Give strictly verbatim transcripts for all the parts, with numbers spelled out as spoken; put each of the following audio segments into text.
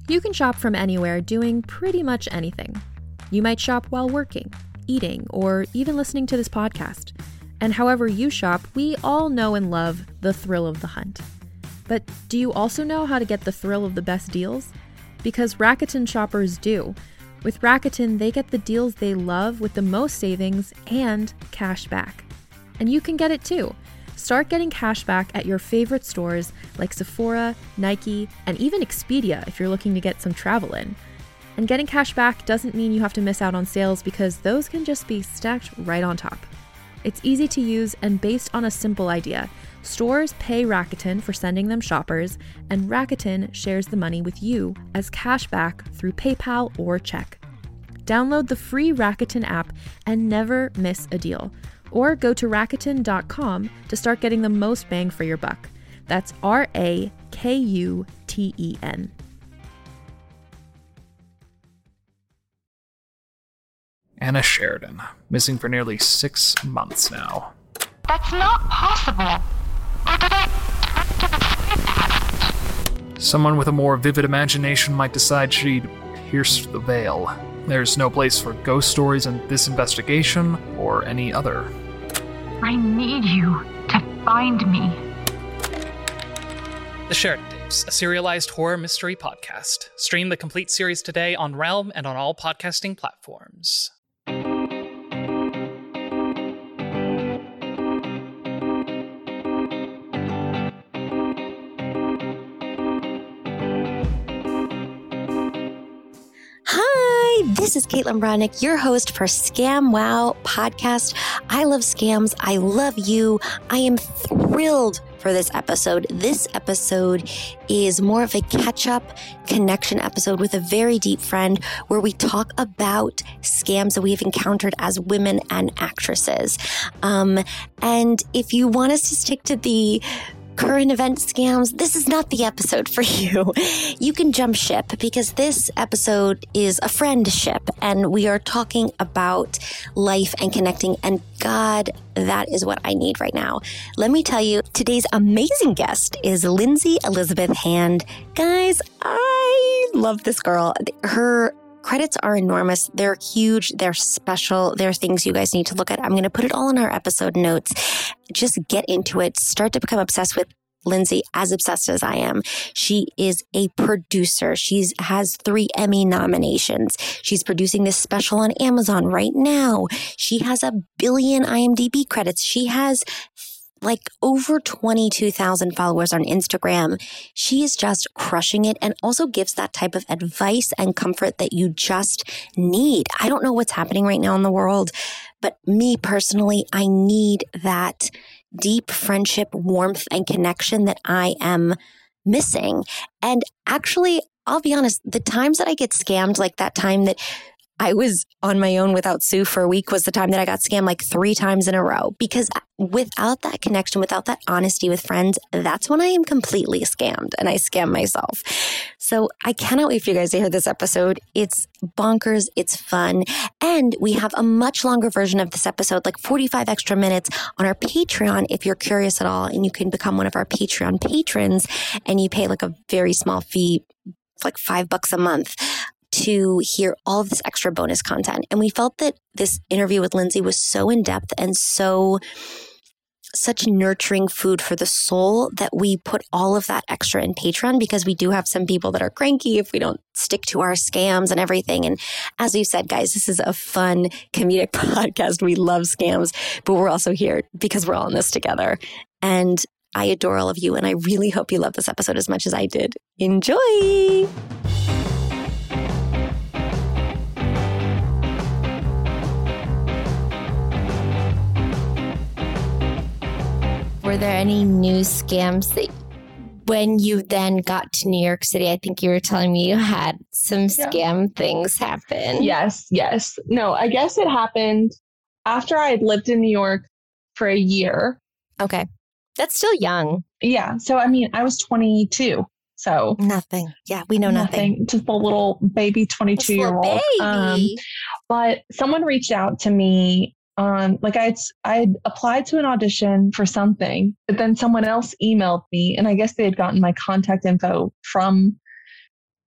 You can shop from anywhere doing pretty much anything. You might shop while working, eating, or even listening to this podcast. And however you shop, we all know and love the thrill of the hunt. But do you also know how to get the thrill of the best deals? Because Rakuten shoppers do. With Rakuten, they get the deals they love with the most savings and cash back. And you can get it too. Start getting cash back at your favorite stores like Sephora, Nike, and even Expedia if you're looking to get some travel in. And getting cash back doesn't mean you have to miss out on sales because those can just be stacked right on top. It's easy to use and based on a simple idea. Stores pay Rakuten for sending them shoppers, and Rakuten shares the money with you as cash back through PayPal or check. Download the free Rakuten app and never miss a deal. Or go to Rakuten dot com to start getting the most bang for your buck. That's R A K U T E N. Anna Sheridan, missing for nearly six months now. That's not possible. Or did I turn to the past? Someone with a more vivid imagination might decide she'd pierced the veil. There's no place for ghost stories in this investigation or any other. I need you to find me. The Sheridan Tapes, a serialized horror mystery podcast. Stream the complete series today on Realm and on all podcasting platforms. This is Caitlin Bronick, your host for Scam Wow podcast. I love scams. I love you. I am thrilled for this episode. This episode is more of a catch-up connection episode with a very deep friend where we talk about scams that we've encountered as women and actresses. Um, and if you want us to stick to the current event scams, this is not the episode for you. You can jump ship because this episode is a friendship and we are talking about life and connecting, and God, that is what I need right now. Let me tell you, today's amazing guest is Lindsay Elizabeth Hand. Guys, I love this girl. Her credits are enormous. They're huge. They're special. They're things you guys need to look at. I'm going to put it all in our episode notes. Just get into it. Start to become obsessed with Lindsay, as obsessed as I am. She is a producer. She has three Emmy nominations. She's producing this special on Amazon right now. She has a billion I M D B credits. She has like over twenty-two thousand followers on Instagram. She is just crushing it and also gives that type of advice and comfort that you just need. I don't know what's happening right now in the world, but me personally, I need that deep friendship, warmth, and connection that I am missing. And actually, I'll be honest, the times that I get scammed, like that time that I was on my own without Sue for a week was the time that I got scammed like three times in a row. Because without that connection, without that honesty with friends, that's when I am completely scammed and I scam myself. So I cannot wait for you guys to hear this episode. It's bonkers. It's fun. And we have a much longer version of this episode, like forty-five extra minutes on our Patreon if you're curious at all. And you can become one of our Patreon patrons and you pay like a very small fee, like five bucks a month, to hear all of this extra bonus content. And we felt that this interview with Lindsay was so in-depth and so such nurturing food for the soul that we put all of that extra in Patreon, because we do have some people that are cranky if we don't stick to our scams and everything. And as we've said, guys, this is a fun comedic podcast. We love scams, but we're also here because we're all in this together. And I adore all of you. And I really hope you love this episode as much as I did. Enjoy! Were there any new scams that when you then got to New York City, I think you were telling me you had some Yeah. scam things happen? Yes, yes. No, I guess it happened after I had lived in New York for a year. Okay. That's still young. Yeah. So, I mean, I was twenty-two. So Nothing. Yeah, we know nothing. Just a little baby twenty-two year old. Baby. Um, but someone reached out to me. Um, like I'd, I'd applied to an audition for something, but then someone else emailed me, and I guess they had gotten my contact info from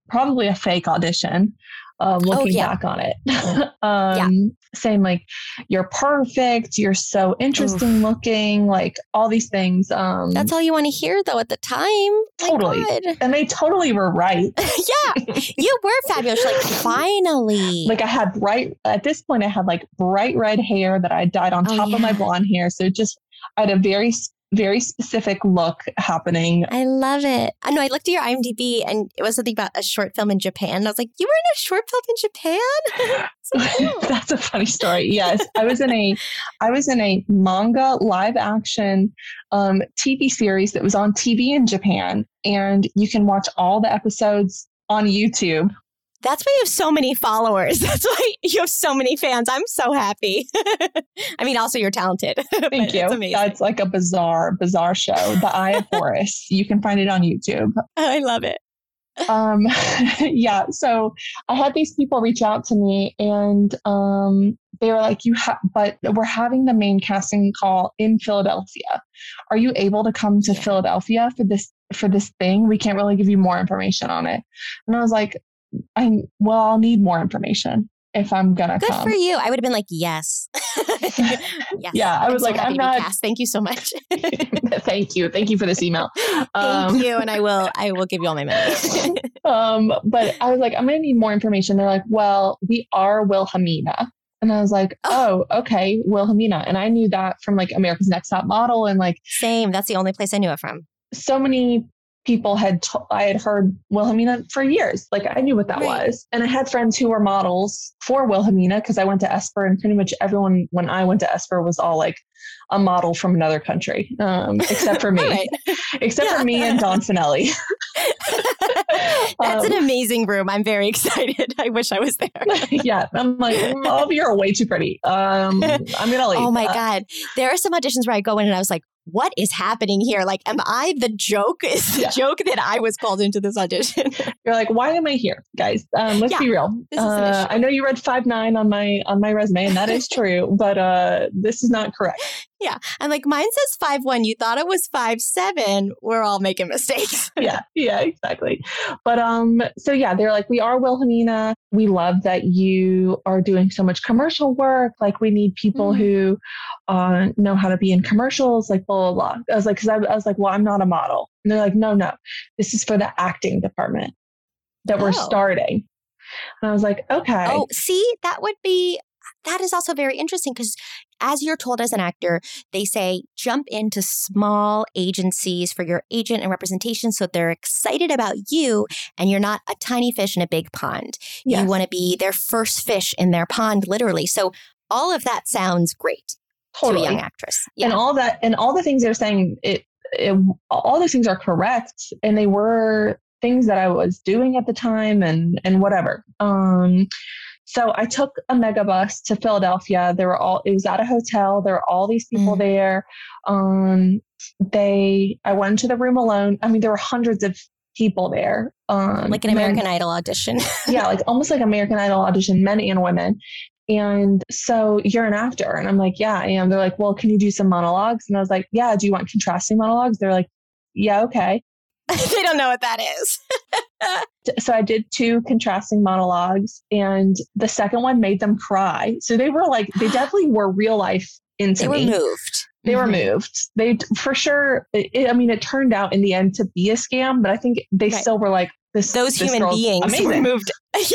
probably a fake audition. Um, looking oh, yeah. back on it, um, yeah. saying like, you're perfect. You're so interesting Oof. looking, like all these things. Um, That's all you want to hear though at the time. Totally. And they totally were right. Yeah. You were fabulous. Like finally. Like I had bright, at this point I had like bright red hair that I dyed on top oh, yeah. of my blonde hair. So just, I had a very very specific look happening. I love it. I know I looked at your IMDb and it was something about a short film in Japan. And I was like, you were in a short film in Japan? So that's a funny story. Yes. I was in a, I was in a manga live action um, T V series that was on T V in Japan. And you can watch all the episodes on YouTube. That's why you have so many followers. That's why you have so many fans. I'm so happy. I mean, also you're talented. Thank you. That's like a bizarre, bizarre show. The Eye of Horus. You can find it on YouTube. I love it. Um, yeah. So I had these people reach out to me and um, they were like, "You have, but we're having the main casting call in Philadelphia. Are you able to come to Philadelphia for this for this thing? We can't really give you more information on it." And I was like, I well, I'll need more information if I'm gonna Good come. Good for you. I would have been like, yes. yes. Yeah, I was I'm like, so I'm not. Cast. Thank you so much. Thank you, thank you for this email. Um, Thank you, and I will, I will give you all my money. um, but I was like, I'm gonna need more information. They're like, well, we are Wilhelmina, and I was like, oh, oh okay, Wilhelmina, and I knew that from like America's Next Top Model, and like same. That's the only place I knew it from. So many people had, t- I had heard Wilhelmina for years. Like I knew what that right. was. And I had friends who were models for Wilhelmina because I went to Esper and pretty much everyone when I went to Esper was all like a model from another country, um, except for me, right. except yeah. for me and Don Finelli. That's um, an amazing room. I'm very excited. I wish I was there. Yeah. I'm like, oh, you're way too pretty. Um, I'm going to leave. Oh my uh, God. There are some auditions where I go in and I was like, what is happening here? Like, am I the joke? Is the yeah. joke that I was called into this audition? You're like, why am I here, guys? Um, let's yeah, be real. Uh, I know you read five nine on my on my resume, and that is true, but uh, this is not correct. Yeah, I'm like, mine says five one. You thought it was five seven. We're all making mistakes. yeah, yeah, exactly. But um, so yeah, they're like, we are Wilhelmina. We love that you are doing so much commercial work. Like, we need people mm-hmm. who uh, know how to be in commercials. Like, blah blah blah. I was like, because I, I was like, well, I'm not a model. And they're like, no, no, this is for the acting department that oh. we're starting. And I was like, okay. Oh, see, that would be. That is also very interesting because as you're told as an actor, they say jump into small agencies for your agent and representation so they're excited about you and you're not a tiny fish in a big pond. Yes. You want to be their first fish in their pond, literally. So all of that sounds great totally. To a young actress. Yeah. And all that and all the things they're saying, it, it all those things are correct. And they were things that I was doing at the time and and whatever. Um So I took a megabus to Philadelphia. There were all, it was at a hotel. There were all these people mm. there. Um, they, I went to the room alone. I mean, there were hundreds of people there. Um, like an American men, Idol audition. yeah. Like almost like American Idol audition, men and women. And so you're an actor. And I'm like, yeah, I am. They're like, well, can you do some monologues? And I was like, yeah. Do you want contrasting monologues? They're like, yeah, okay. They don't know what that is. So I did two contrasting monologues and the second one made them cry. So they were like, they definitely were real life into me. They were moved. They mm-hmm. were moved. They for sure. It, I mean, it turned out in the end to be a scam, but I think they right. still were like, this, those this human beings amazing. Were moved. Yeah.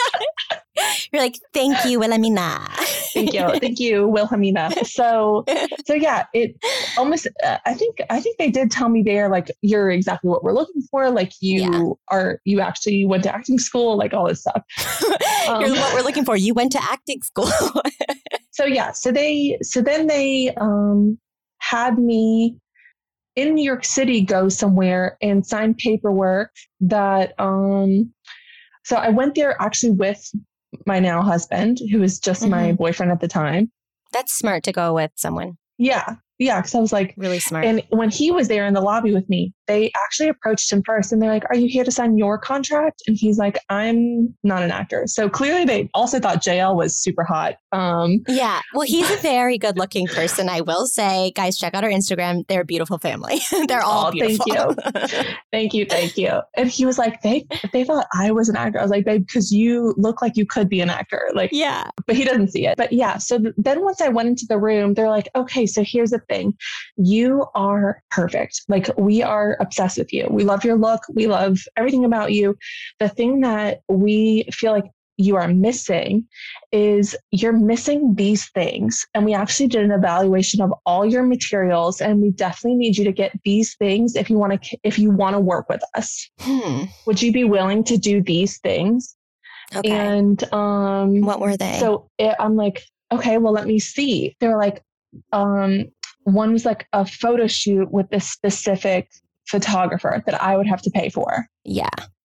You're like, thank you, Wilhelmina. Thank you. Thank you, Wilhelmina. So, so yeah, it almost, uh, I think, I think they did tell me there, like, you're exactly what we're looking for. Like you yeah. are, you actually went to acting school, like all this stuff. Um, you're what we're looking for. You went to acting school. So yeah, so they, so then they um, had me in New York City go somewhere and sign paperwork that, um, so I went there actually with my now husband, who was just mm-hmm. my boyfriend at the time. That's smart to go with someone. Yeah. Yeah. Cause I was like, really smart. And when he was there in the lobby with me, they actually approached him first and they're like, are you here to sign your contract? And he's like, I'm not an actor. So clearly they also thought J L was super hot. Um, yeah. Well, he's a very good looking person. I will say, guys, check out our Instagram. They're a beautiful family. They're all oh, beautiful. Thank you. Thank you. Thank you. And he was like, they, they thought I was an actor. I was like, babe, because you look like you could be an actor. Like, yeah, but he doesn't see it. But yeah. So th- then once I went into the room, they're like, okay, so here's the thing. You are perfect. Like, we are obsessed with you. We love your look. We love everything about you. The thing that we feel like you are missing is you're missing these things. And we actually did an evaluation of all your materials, and we definitely need you to get these things if you want to, if you want to work with us. Hmm. Would you be willing to do these things? Okay. And um, what were they? So it, I'm like, okay, well, let me see. They're like, um, one was like a photo shoot with this specific photographer that I would have to pay for. Yeah.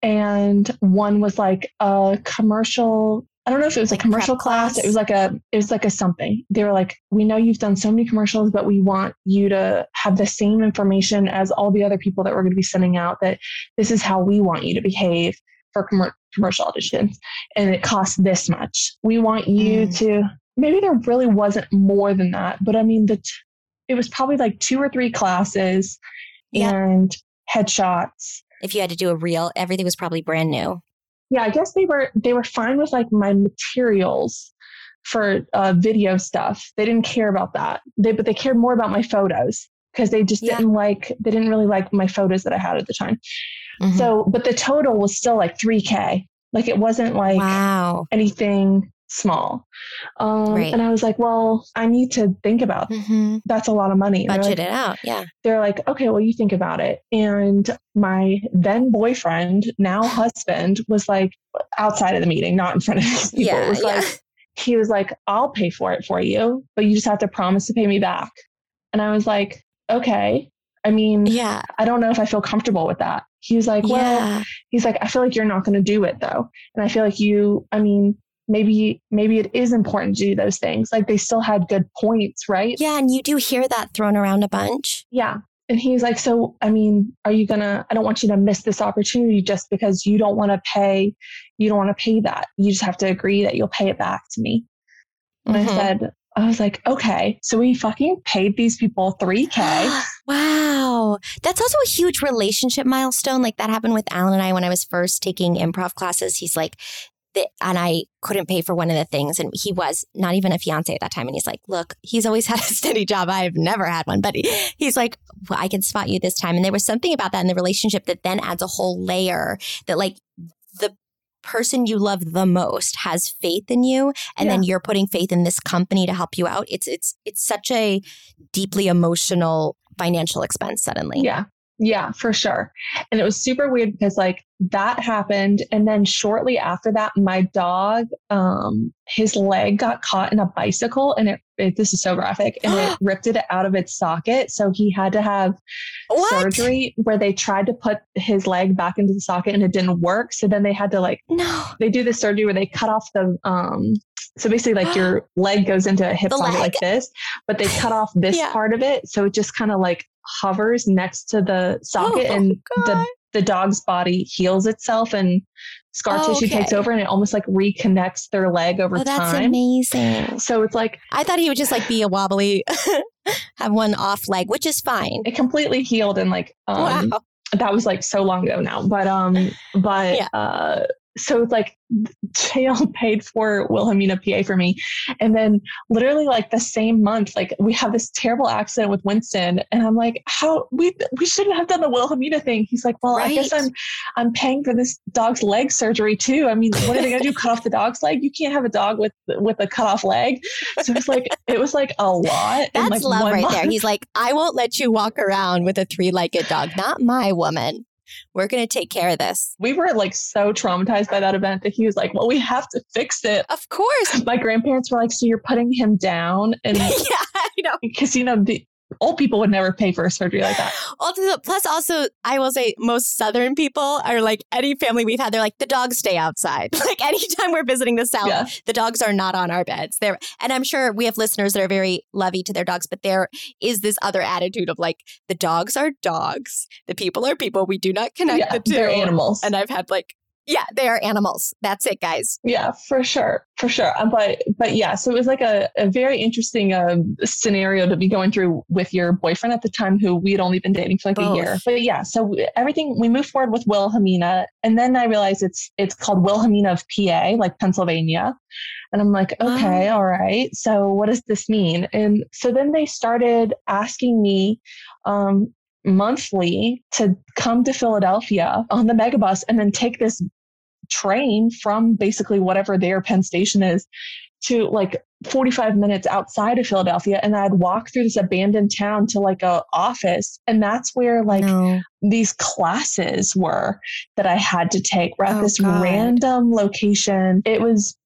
And one was like a commercial, I don't know if it was like a commercial class. class. It was like a, it was like a something. They were like, we know you've done so many commercials, but we want you to have the same information as all the other people that we're going to be sending out, that this is how we want you to behave for com- commercial auditions. And it costs this much. We want you mm. to, maybe there really wasn't more than that, but I mean, the, t- it was probably like two or three classes yep. and headshots. If you had to do a reel, everything was probably brand new. Yeah, I guess they were they were fine with like my materials for uh, video stuff. They didn't care about that. They but they cared more about my photos because they just yeah. didn't like they didn't really like my photos that I had at the time. Mm-hmm. So, but the total was still like three K. Like, it wasn't like wow. anything small. Um, right. And I was like, well, I need to think about mm-hmm. that's a lot of money. Budget like, it out. Yeah. They're like, okay, well, you think about it. And my then boyfriend, now husband, was like outside of the meeting, not in front of these people. Yeah, it was yeah. like, he was like, I'll pay for it for you, but you just have to promise to pay me back. And I was like, okay. I mean, yeah. I don't know if I feel comfortable with that. He was like, well, yeah. he's like, I feel like you're not going to do it though. And I feel like you, I mean, maybe, maybe it is important to do those things. Like, they still had good points, right? Yeah. And you do hear that thrown around a bunch. Yeah. And he's like, so, I mean, are you gonna, I don't want you to miss this opportunity just because you don't want to pay, you don't want to pay that. You just have to agree that you'll pay it back to me. And mm-hmm. I said, I was like, okay. So we fucking paid these people three K. Wow. That's also a huge relationship milestone. Like, that happened with Alan and I when I was first taking improv classes. He's like, the, and I couldn't pay for one of the things. And he was not even a fiance at that time. And he's like, look, he's always had a steady job. I've never had one. But he, he's like, well, I can spot you this time. And there was something about that in the relationship that then adds a whole layer that, like, the person you love the most has faith in you, and yeah. then you're putting faith in this company to help you out. It's it's it's such a deeply emotional financial expense suddenly. Yeah. Yeah, for sure. And it was super weird because like that happened. And then shortly after that, my dog, um, his leg got caught in a bicycle, and it, it this is so graphic, and it ripped it out of its socket. So he had to have what? surgery where they tried to put his leg back into the socket and it didn't work. So then they had to like, no, they do this surgery where they cut off the, um, so basically like your leg goes into a hip socket like this, but they cut off this yeah. part of it. So it just kind of like hovers next to the socket, oh, and God. the the dog's body heals itself and scar oh, tissue okay. takes over, and it almost like reconnects their leg over oh, that's time. Amazing. So it's like, I thought he would just like be a wobbly, have one off leg, which is fine. It completely healed, and like um, wow. that was like so long ago now. But um, but yeah. uh, so it's like J L paid for Wilhelmina P A for me. And then literally like the same month, like we have this terrible accident with Winston. And I'm like, how we, we shouldn't have done the Wilhelmina thing. He's like, well, right. I guess I'm, I'm paying for this dog's leg surgery too. I mean, what are they going to do? Cut off the dog's leg? You can't have a dog with, with a cut off leg. So it's like, it was like a lot. That's like love right month. there. He's like, I won't let you walk around with a three-legged dog. Not my woman. We're going to take care of this. We were like so traumatized by that event that he was like, well, we have to fix it. Of course. My grandparents were like, so you're putting him down? And yeah, I know. Because, you know, the, old people would never pay for a surgery like that. Also, plus also, I will say most Southern people are like, any family we've had, they're like, the dogs stay outside. Like anytime we're visiting the South, yeah. the dogs are not on our beds. They're, and I'm sure we have listeners that are very lovey to their dogs, but there is this other attitude of like, the dogs are dogs. The people are people. We do not connect yeah, the two. They're animals. And I've had like, yeah, they are animals. That's it, guys. Yeah, for sure. For sure. Um, but but yeah, so it was like a, a very interesting uh, scenario to be going through with your boyfriend at the time, who we had only been dating for like Both. a year. But yeah, so everything, we moved forward with Wilhelmina. And then I realized it's it's called Wilhelmina of P A, like Pennsylvania. And I'm like, okay, oh. all right. So what does this mean? And so then they started asking me, um, monthly to come to Philadelphia on the megabus and then take this train from basically whatever their Penn Station is to like forty-five minutes outside of Philadelphia. And I'd walk through this abandoned town to like a office. And that's where like no. these classes were that I had to take. We're at oh, this God. random location. It was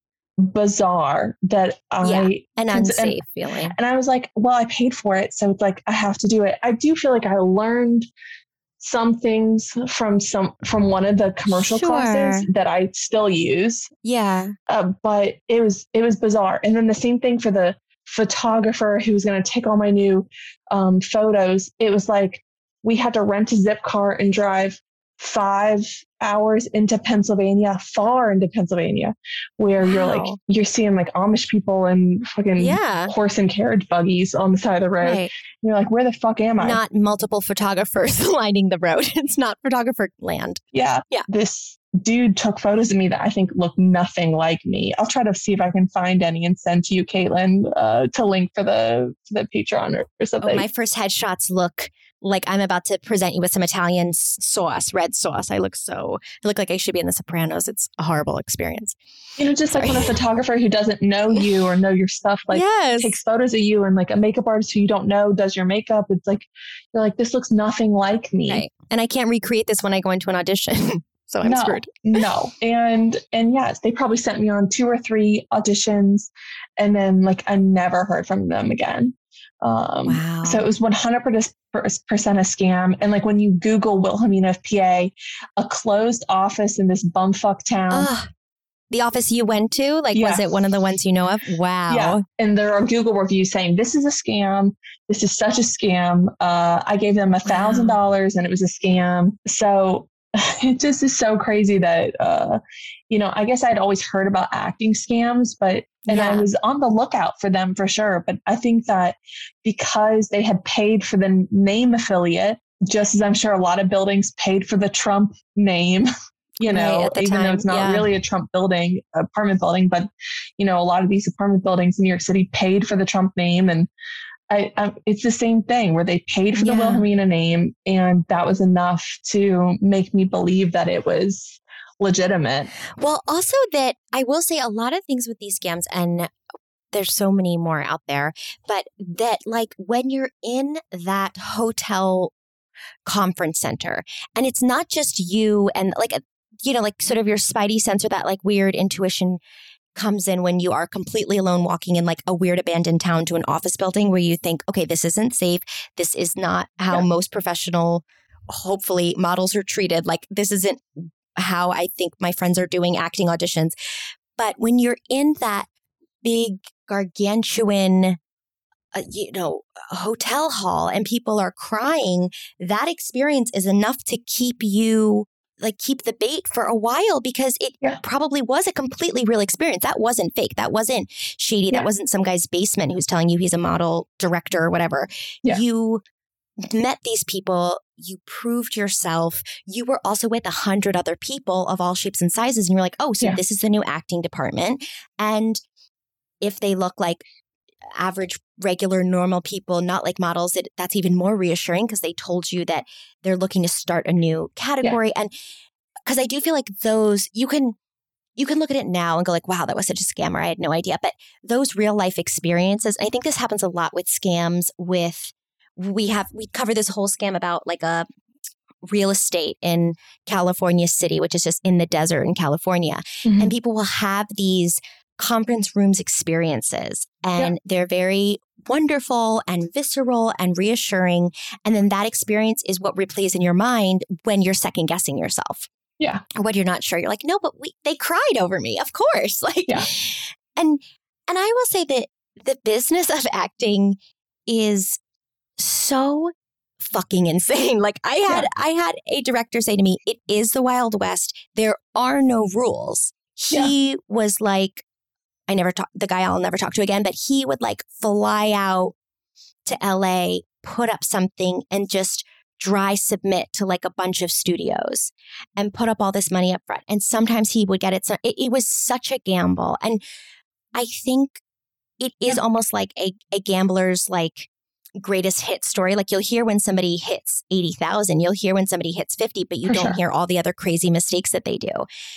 bizarre that yeah, I an unsafe and, feeling. And I was like, well, I paid for it, so it's like I have to do it. I do feel like I learned some things from some from one of the commercial sure. classes that I still use. Yeah. Uh, but it was it was bizarre. And then the same thing for the photographer who was going to take all my new um, photos. It was like we had to rent a zip car and drive five hours into Pennsylvania, far into Pennsylvania, where wow. you're like, you're seeing like Amish people and fucking yeah. horse and carriage buggies on the side of the road. Right. You're like, where the fuck am I? Not multiple photographers lining the road. It's not photographer land. Yeah. Yeah. This dude took photos of me that I think look nothing like me. I'll try to see if I can find any and send to you, Caitlin, uh, to link for the, for the Patreon or, or something. Oh, my first headshots look like I'm about to present you with some Italian sauce, red sauce. I look so, I look like I should be in The Sopranos. It's a horrible experience. You know, just Sorry. like when a photographer who doesn't know you or know your stuff, like yes. takes photos of you, and like a makeup artist who you don't know does your makeup. It's like, you're like, this looks nothing like me. Right. And I can't recreate this when I go into an audition. So I'm no, screwed. No. And, and yes, they probably sent me on two or three auditions, and then like I never heard from them again. Um, wow. So it was one hundred percent a scam. And like when you Google Wilhelmina of P A, a closed office in this bumfuck town. Ugh. The office you went to, like, yes. was it one of the ones you know of? Wow. Yeah. And there are Google reviews saying, this is a scam. This is such a scam. Uh, I gave them a thousand dollars and it was a scam. So it just is so crazy that, uh, you know, I guess I'd always heard about acting scams, but, and yeah. I was on the lookout for them for sure. But I think that because they had paid for the name affiliate, just as I'm sure a lot of buildings paid for the Trump name, you know, right, even time, though it's not yeah. really a Trump building, apartment building, but, you know, a lot of these apartment buildings in New York City paid for the Trump name. And I, I, it's the same thing where they paid for yeah. the Wilhelmina name, and that was enough to make me believe that it was legitimate. Well, also that I will say a lot of things with these scams, and there's so many more out there, but that like when you're in that hotel conference center and it's not just you and like, you know, like sort of your spidey sense or that like weird intuition comes in when you are completely alone walking in like a weird abandoned town to an office building where you think, okay, this isn't safe. This is not how yeah. most professional, hopefully, models are treated. Like this isn't how I think my friends are doing acting auditions. But when you're in that big gargantuan, uh, you know, hotel hall and people are crying, that experience is enough to keep you like keep the bait for a while because it yeah. probably was a completely real experience. That wasn't fake. That wasn't shady. Yeah. That wasn't some guy's basement who's telling you he's a model director or whatever. Yeah. You met these people. You proved yourself. You were also with a hundred other people of all shapes and sizes. And you're like, oh, so yeah. this is the new acting department. And if they look like average, regular, normal people, not like models, it, that's even more reassuring because they told you that they're looking to start a new category. Yeah. And because I do feel like those, you can you can look at it now and go like, wow, that was such a scammer. I had no idea. But those real life experiences, I think this happens a lot with scams with, we have, we cover this whole scam about like a real estate in California City, which is just in the desert in California. Mm-hmm. And people will have these conference rooms experiences and yeah. they're very wonderful and visceral and reassuring. And then that experience is what replays in your mind when you're second guessing yourself. Yeah. Or when you're not sure. You're like, no, but we, they cried over me. Of course. Like, yeah. And, and I will say that the business of acting is so fucking insane. Like I had, yeah. I had a director say to me, it is the Wild West. There are no rules. He yeah. was like, I never talk, the guy I'll never talk to again, but he would like fly out to L A, put up something and just dry submit to like a bunch of studios and put up all this money up front. And sometimes he would get it. So it, it was such a gamble. And I think it is yeah. almost like a, a gambler's like greatest hit story. Like you'll hear when somebody hits eighty thousand, you'll hear when somebody hits fifty, but you For don't sure. hear all the other crazy mistakes that they do.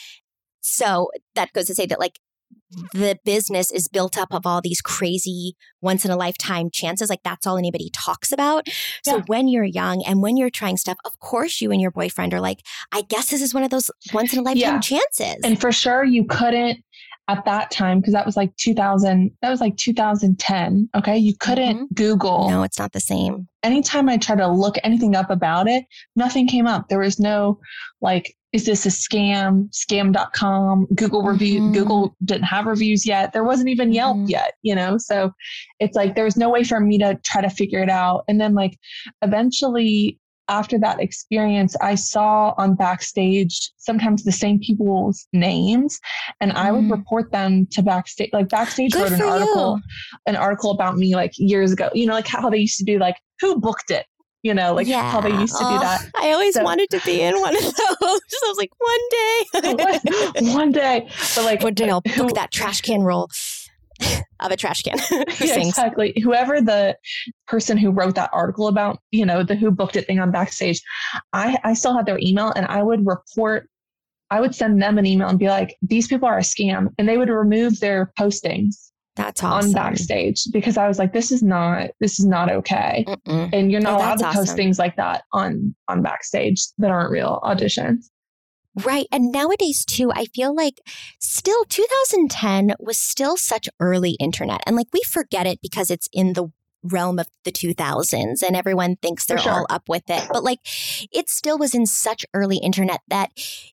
So that goes to say that like the business is built up of all these crazy once in a lifetime chances. Like that's all anybody talks about. So yeah. when you're young and when you're trying stuff, of course you and your boyfriend are like, I guess this is one of those once in a lifetime yeah. chances. And for sure you couldn't at that time, because that was like two thousand, that was like two thousand ten. Okay. You couldn't mm-hmm. Google. No, it's not the same. Anytime I tried to look anything up about it, nothing came up. There was no like, is this a scam? Scam dot com, Google review. Mm-hmm. Google didn't have reviews yet. There wasn't even Yelp mm-hmm. yet, you know? So it's like, there was no way for me to try to figure it out. And then like eventually after that experience, I saw on Backstage sometimes the same people's names and I would mm. report them to Backstage. Like Backstage Good wrote an article, you. an article about me like years ago, you know, like how they used to do like who booked it, you know, like yeah. how they used to oh, do that. I always so, wanted to be in one of those. I was like, one day, one day, but like one day I'll book who, that trash can roll. Of a trash can. yeah, exactly. Whoever the person who wrote that article about, you know, the who booked it thing on Backstage, I, I still had their email and I would report, I would send them an email and be like, these people are a scam. And they would remove their postings. That's awesome. On Backstage because I was like, this is not, this is not okay. Mm-mm. And you're not oh, allowed to awesome. post things like that on, on Backstage that aren't real auditions. Right. And nowadays, too, I feel like still two thousand ten was still such early internet. And like we forget it because it's in the realm of the two thousands and everyone thinks they're sure. all up with it. But like it still was in such early internet that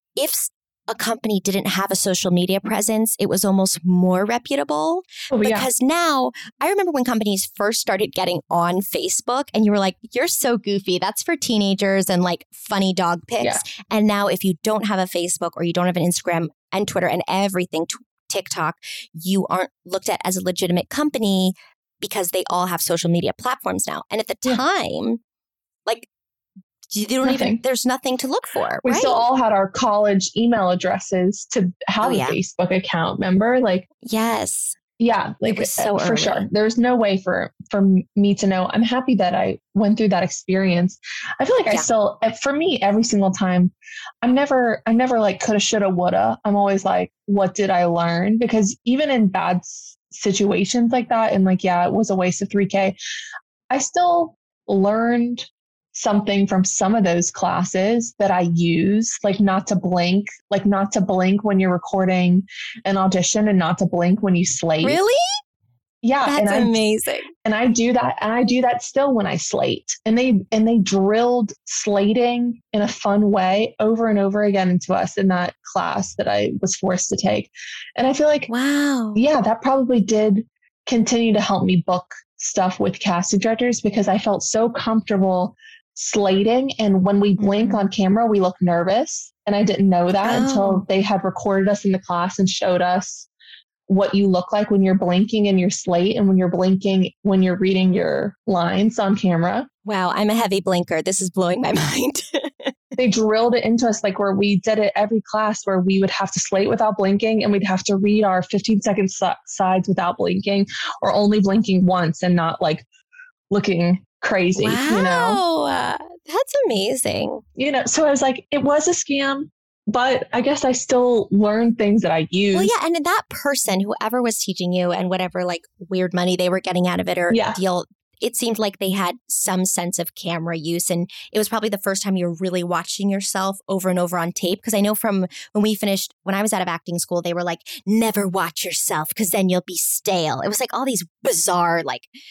if a company didn't have a social media presence, it was almost more reputable. Oh, because yeah. now, I remember when companies first started getting on Facebook and you were like, you're so goofy. That's for teenagers and like funny dog pics. Yeah. And now if you don't have a Facebook or you don't have an Instagram and Twitter and everything, t- TikTok, you aren't looked at as a legitimate company because they all have social media platforms now. And at the yeah. time, like, You don't nothing. even, there's nothing to look for. We right? still all had our college email addresses to have oh, yeah. a Facebook account, remember? Like, yes. Yeah. Like, it was so for early. sure. There's no way for, for me to know. I'm happy that I went through that experience. I feel like yeah. I still, for me, every single time, I'm never, I'm never like coulda, shoulda, woulda. I'm always like, what did I learn? Because even in bad situations like that, and like, yeah, it was a waste of three K, I still learned something from some of those classes that I use, like not to blink, like not to blink when you're recording an audition and not to blink when you slate. Really? Yeah. That's and I, amazing. And I do that. And I do that still when I slate. And they, and they drilled slating in a fun way over and over again into us in that class that I was forced to take. And I feel like, wow. Yeah, that probably did continue to help me book stuff with casting directors because I felt so comfortable slating. And when we blink mm-hmm. on camera, we look nervous. And I didn't know that oh. until they had recorded us in the class and showed us what you look like when you're blinking in your slate and when you're blinking when you're reading your lines on camera. Wow, I'm a heavy blinker. This is blowing my mind. They drilled it into us, like where we did it every class where we would have to slate without blinking and we'd have to read our fifteen second su- sides without blinking or only blinking once and not like looking crazy, wow, you know? Uh, that's amazing. You know, so I was like, it was a scam, but I guess I still learned things that I use. Well, yeah. And that person, whoever was teaching you and whatever like weird money they were getting out of it or yeah. deal, it seemed like they had some sense of camera use. And it was probably the first time you were really watching yourself over and over on tape. Because I know from when we finished, when I was out of acting school, they were like, never watch yourself because then you'll be stale. It was like all these bizarre, like,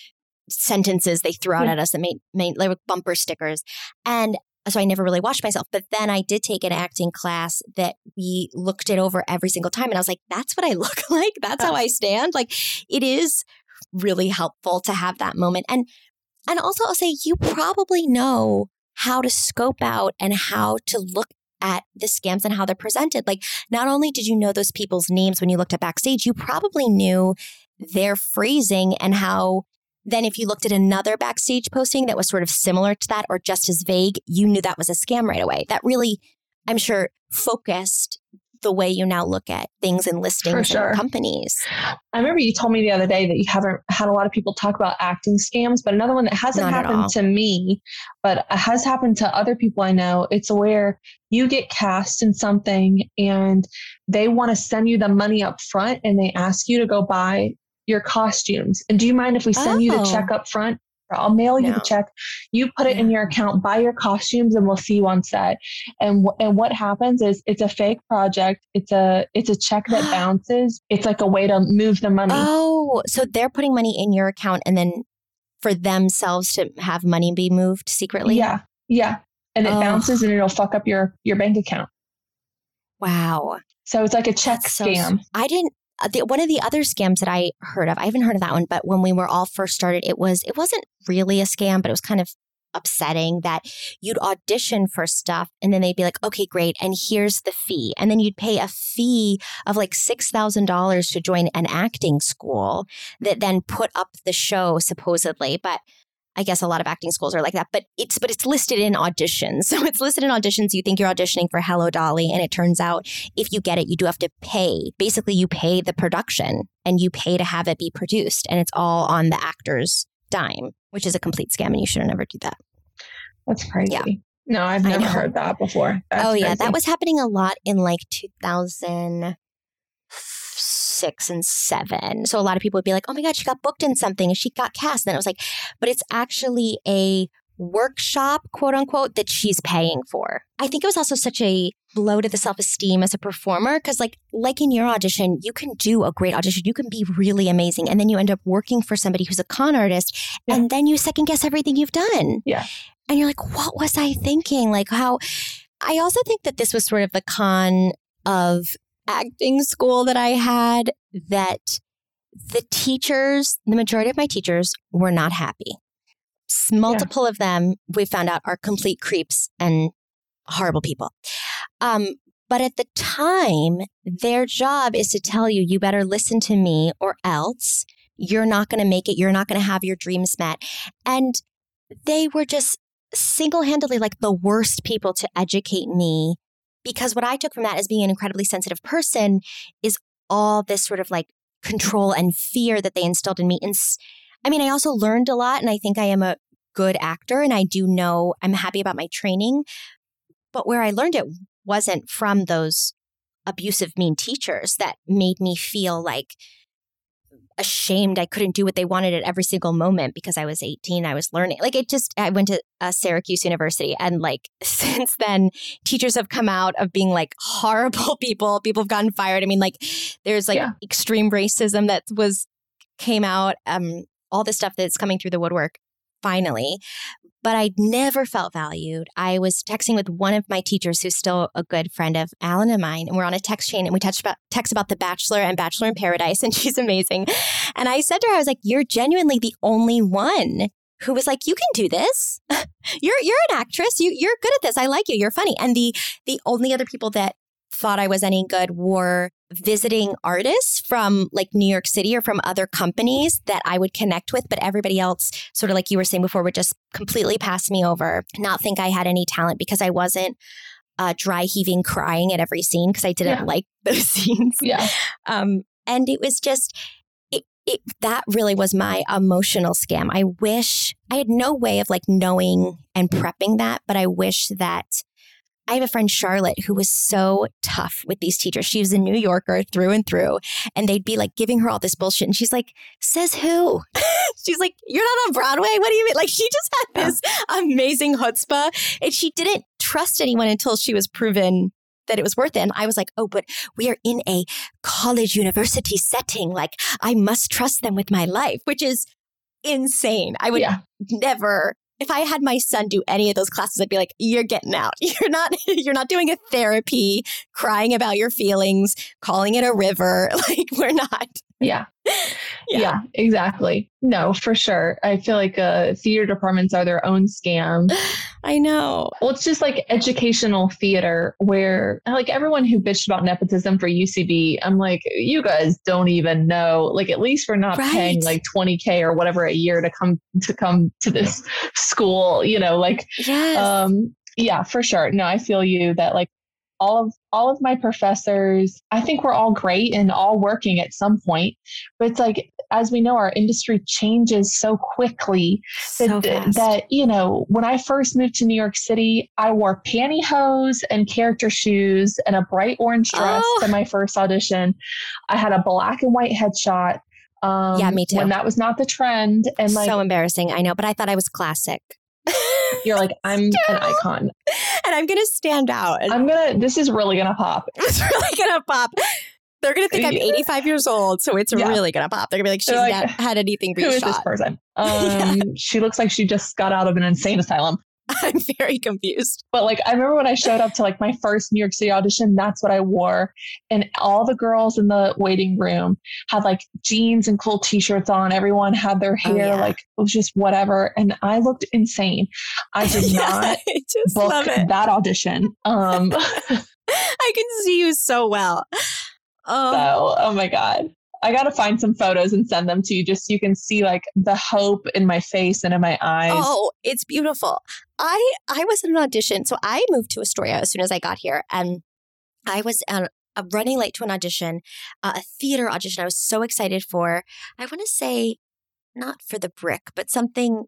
sentences they threw out Yeah. at us that made, made like bumper stickers. And so I never really watched myself. But then I did take an acting class that we looked it over every single time. And I was like, that's what I look like. That's how I stand. Like, it is really helpful to have that moment. And and also I'll say, you probably know how to scope out and how to look at the scams and how they're presented. Like, not only did you know those people's names when you looked at backstage, you probably knew their phrasing and how then if you looked at another backstage posting that was sort of similar to that or just as vague, you knew that was a scam right away. That really, I'm sure, focused the way you now look at things and listings For sure. and companies. I remember you told me the other day that you haven't had a lot of people talk about acting scams, but another one that hasn't Not at all. happened to me, but has happened to other people I know. It's where you get cast in something and they want to send you the money up front and they ask you to go buy your costumes. And do you mind if we send you the Oh. check up front? Or I'll mail you No. the check. You put it in your account, buy your costumes, and we'll see you on set. And wh- and what happens is it's a fake project. It's a it's a check that bounces. It's like a way to move the money. Oh, so they're putting money in your account and then for themselves to have money be moved secretly? Yeah, yeah, and it Oh. bounces and it'll fuck up your your bank account. Wow. So it's like a check That's so scam. I didn't. Uh, the, one of the other scams that I heard of, I haven't heard of that one, but when we were all first started, it was it wasn't really a scam, but it was kind of upsetting that you'd audition for stuff and then they'd be like, okay, great, and here's the fee, and then you'd pay a fee of like six thousand dollars to join an acting school that then put up the show supposedly, but. I guess a lot of acting schools are like that, but it's but it's listed in auditions. So it's listed in auditions. You think you're auditioning for Hello Dolly, and it turns out if you get it, you do have to pay. Basically, you pay the production and you pay to have it be produced, and it's all on the actor's dime, which is a complete scam, and you should never do that. That's crazy. Yeah. No, I've I never know. heard that before. That's oh yeah, crazy. that was happening a lot in like two thousand six and seven. So a lot of people would be like, oh my God, she got booked in something and she got cast. And then it was like, but it's actually a workshop, quote unquote, that she's paying for. I think it was also such a blow to the self-esteem as a performer because like, like in your audition, you can do a great audition. You can be really amazing. And then you end up working for somebody who's a con artist Yeah. and then you second guess everything you've done. Yeah. And you're like, what was I thinking? Like how, I also think that this was sort of the con of acting school that I had, that the teachers, the majority of my teachers were not happy. S- Multiple of them, we found out, are complete creeps and horrible people. Um, but at the time, their job is to tell you, you better listen to me or else you're not going to make it. You're not going to have your dreams met. And they were just single-handedly like the worst people to educate me. Because what I took from that as being an incredibly sensitive person is all this sort of like control and fear that they instilled in me. And s- I mean, I also learned a lot and I think I am a good actor and I do know I'm happy about my training. But where I learned it wasn't from those abusive, mean teachers that made me feel like ashamed I couldn't do what they wanted at every single moment because I was eighteen. I was learning. Like it just, I went to uh, Syracuse University and like since then teachers have come out of being like horrible people. People have gotten fired. I mean, like there's like Yeah. extreme racism that was, came out, um, all the stuff that's coming through the woodwork finally. But I never felt valued. I was texting with one of my teachers who's still a good friend of Alan and mine. And we're on a text chain and we touched about, text about The Bachelor and Bachelor in Paradise. And she's amazing. And I said to her, I was like, you're genuinely the only one who was like, you can do this. you're you're an actress. You, you're good at this. I like you. You're funny. And the the only other people that thought I was any good were visiting artists from like New York City or from other companies that I would connect with. But everybody else, sort of like you were saying before, would just completely pass me over, not think I had any talent because I wasn't uh, dry heaving, crying at every scene because I didn't Yeah. like those scenes. Yeah. Um, and it was just, it, it, that really was my emotional scam. I wish I had no way of like knowing and prepping that, but I wish that I have a friend, Charlotte, who was so tough with these teachers. She was a New Yorker through and through, and they'd be like giving her all this bullshit. And she's like, says who? She's like, you're not on Broadway? What do you mean? Like, she just had this amazing chutzpah, and she didn't trust anyone until she was proven that it was worth it. And I was like, oh, but we are in a college university setting. Like, I must trust them with my life, which is insane. I would Yeah. never, if I had my son do any of those classes, I'd be like, you're getting out. You're not, you're not doing a therapy, crying about your feelings, calling it a river. Like, we're not. Yeah. Yeah. yeah, exactly. No, for sure. I feel like uh, theater departments are their own scam. I know. Well, it's just like educational theater where like everyone who bitched about nepotism for U C B, I'm like, you guys don't even know. Like, at least we're not Right. paying like twenty K or whatever a year to come to come to this school, you know, like, Yes. um, yeah, for sure. No, I feel you that like all of all of my professors, I think we're all great and all working at some point. But it's like, as we know, our industry changes so quickly so that, fast. that, you know, when I first moved to New York City, I wore pantyhose and character shoes and a bright orange dress Oh. to my first audition. I had a black and white headshot. Um, Yeah, me too. When that was not the trend. And like, so embarrassing. I know, but I thought I was classic. you're like, I'm an Still. icon. And I'm going to stand out. I'm going to, this is really going to pop. It's really going to pop. They're going to think I'm Yeah. eighty-five years old. So it's Yeah. really going to pop. They're going to be like, she's They're like, not had anything Who is reshot. this person? Yeah. Um, She looks like she just got out of an insane asylum. I'm very confused. But like, I remember when I showed up to like my first New York City audition, that's what I wore. And all the girls in the waiting room had like jeans and cool t-shirts on. Everyone had their Oh, hair, yeah. like it was just whatever. And I looked insane. I did Yeah, not I just book love it. that audition. Um, I can see you so well. Oh, so, oh my God. I got to find some photos and send them to you just so you can see like the hope in my face and in my eyes. oh, it's beautiful. I I was in an audition. So I moved to Astoria as soon as I got here. And I was uh, uh, running late to an audition, uh, a theater audition I was so excited for. I want to say not for the Brick, but something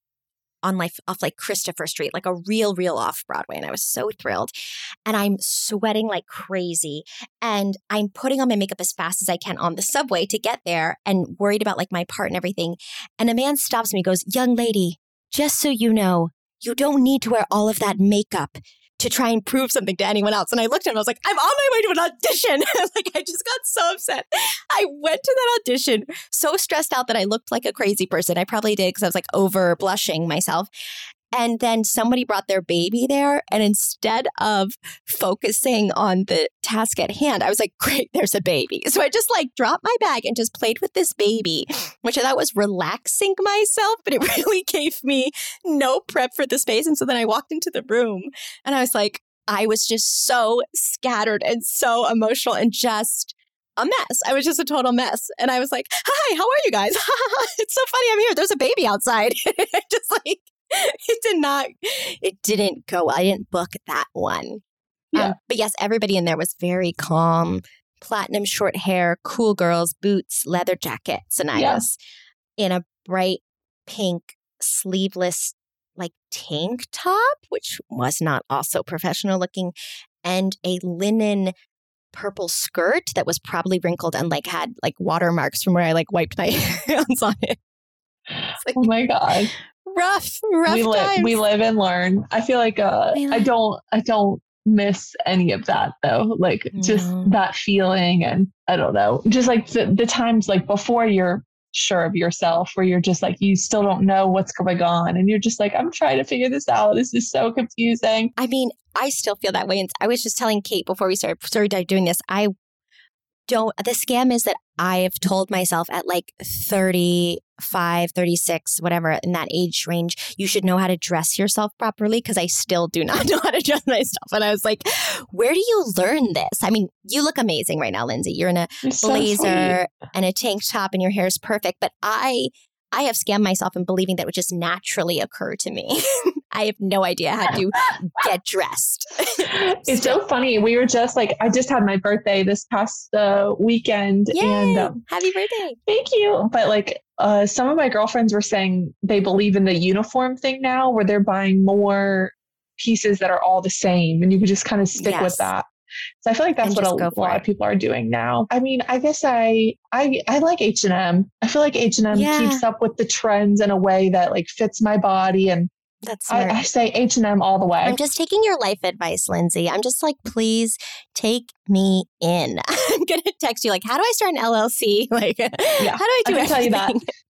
on like off like Christopher Street, like a real, real off Broadway. And I was so thrilled. And I'm sweating like crazy. And I'm putting on my makeup as fast as I can on the subway to get there and worried about like my part and everything. And a man stops me, goes, "Young lady, just so you know, you don't need to wear all of that makeup to try and prove something to anyone else." And I looked at him, I was like, I'm on my way to an audition. Like, I just got so upset. I went to that audition so stressed out that I looked like a crazy person. I probably did because I was like over blushing myself. And then somebody brought their baby there. And instead of focusing on the task at hand, I was like, great, there's a baby. So I just like dropped my bag and just played with this baby, which I thought was relaxing myself, but it really gave me no prep for the space. And so then I walked into the room and I was like, I was just so scattered and so emotional and just a mess. I was just a total mess. And I was like, hi, how are you guys? It's so funny I'm here. There's a baby outside. Just like, it did not, it didn't go well. I didn't book that one. Yeah. Um, but yes, everybody in there was very calm, platinum short hair, cool girls, boots, leather jackets. And I Yeah. was in a bright pink sleeveless like tank top, which was not also professional looking, and a linen purple skirt that was probably wrinkled and like had like watermarks from where I like wiped my hands on it. It's like Oh my God. rough, rough we live times. we live and learn. I feel like uh We I live- don't I don't miss any of that though. Like just No. that feeling, and I don't know. Just like the, the times like before you're sure of yourself, where you're just like you still don't know what's going on and you're just like, I'm trying to figure this out. This is so confusing. I mean, I still feel that way. And I was just telling Kate before we started, started doing this, I don't, the scam is that I have told myself at like thirty-five, thirty-six, whatever, in that age range, you should know how to dress yourself properly, because I still do not know how to dress myself. And I was like, where do you learn this? I mean, you look amazing right now, Lindsay. You're in a You're so blazer sweet. and a tank top and your hair is perfect. But I, I have scammed myself in believing that would just naturally occur to me. I have no idea how to get dressed. It's so funny. We were just like, I just had my birthday this past uh, weekend, Yay! and um, Happy birthday. thank you. But like, uh, some of my girlfriends were saying they believe in the uniform thing now, where they're buying more pieces that are all the same, and you could just kind of stick Yes. with that. So I feel like that's And what just a go for lot it. of people are doing now. I mean, I guess I I I like H and M. I feel like H and M Yeah. keeps up with the trends in a way that like fits my body, and That's I, smart. I say H and M all the way. I'm just taking your life advice, Lindsay. I'm just like, please take me in. I'm going to text you like, how do I start an L L C? Like, how do I do I can tell you that. everything?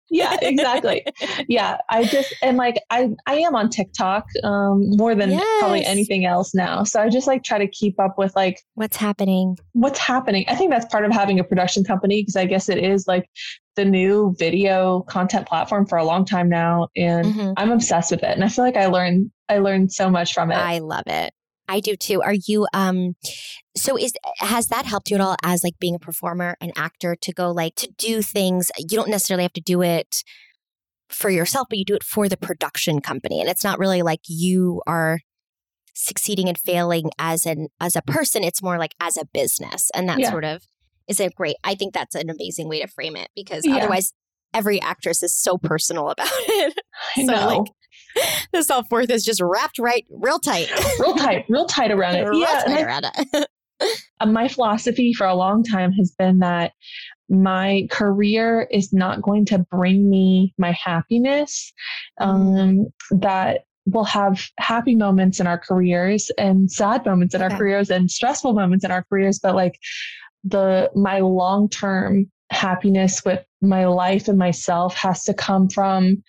Yeah, exactly. Yeah. I just, and like, I, I am on TikTok um, more than Yes. probably anything else now. So I just like try to keep up with like What's happening? what's happening. I think that's part of having a production company, because I guess it is like the new video content platform for a long time now. And Mhm. I'm obsessed with it. And I feel like I learned, I learned so much from it. I love it. I do too. Are you, um, so is, has that helped you at all as like being a performer, an actor, to go like to do things? You don't necessarily have to do it for yourself, but you do it for the production company. And it's not really like you are succeeding and failing as an, as a person. It's more like as a business. And that Yeah. sort of is a great, I think that's an amazing way to frame it, because Yeah. otherwise every actress is so personal about it. I so know. like the self-worth is just wrapped right real tight. real tight, real tight around it. Real Yeah. and tight I- around it. uh, my philosophy for a long time has been that my career is not going to bring me my happiness. Um, that we'll have happy moments in our careers and sad moments in Okay. our careers and stressful moments in our careers. But like the, my long-term happiness with my life and myself has to come from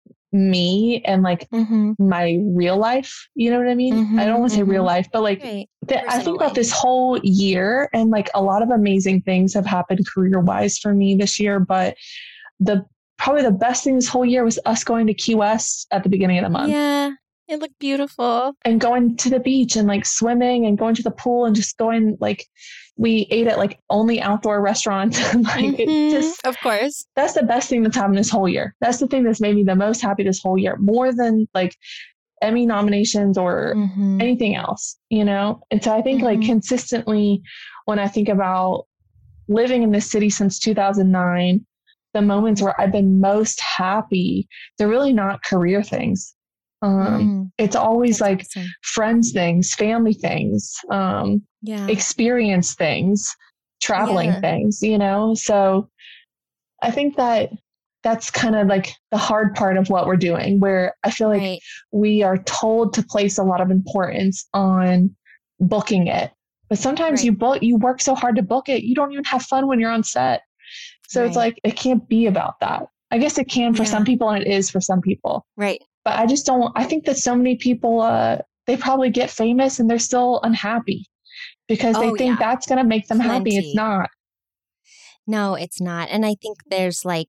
me and like Mm-hmm. my real life. You know what I mean? Mhm, I don't want to say real mhm. life, but like Right. th- I Personal think about life. this whole year, and like a lot of amazing things have happened career wise for me this year. But the probably the best thing this whole year was us going to Key West at the beginning of the month Yeah. It looked beautiful. and going to the beach and like swimming and going to the pool and just going like we ate at like only outdoor restaurants. And like Mhm, it just of course. that's the best thing that's happened this whole year. That's the thing that's made me the most happy this whole year, more than like Emmy nominations or Mhm. anything else, you know? And so I think like Mhm. consistently when I think about living in this city since two thousand nine, the moments where I've been most happy, they're really not career things. Um, Mhm. It's always That's like awesome. friends things, family things, um, Yeah. experience things, traveling Yeah. things, you know? So I think that that's kind of like the hard part of what we're doing, where I feel like Right. we are told to place a lot of importance on booking it. But sometimes Right. you book, you work so hard to book it, you don't even have fun when you're on set. So it's Right. like, it can't be about that. I guess it can for Yeah. some people and it is for some people. Right. But I just don't, I think that so many people, uh, they probably get famous and they're still unhappy because they Oh, think yeah. that's going to make them happy. Plenty. It's not. No, it's not. And I think there's like,